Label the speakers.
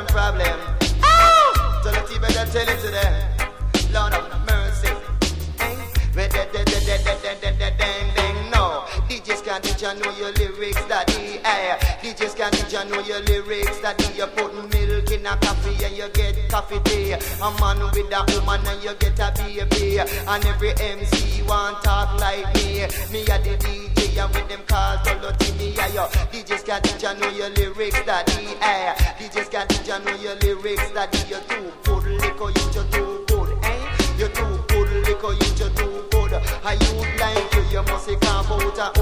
Speaker 1: and problem. Oh! So let's better tell it to them. Lord of mercy. No, DJs can't teach you know your lyrics, daddy. DJs can't teach you know your lyrics, daddy. You put milk in a coffee and you get coffee tea. A man with a woman and you get a baby. And every MC want talk like me. Me a the DJ and with them call Toloti me a yo. DJs can't teach you know your lyrics, daddy. DJs can't teach you know your lyrics, daddy. You're too good, liquor, you're too good, You're too good, liquor, you're too good. I you'd like you must say come out.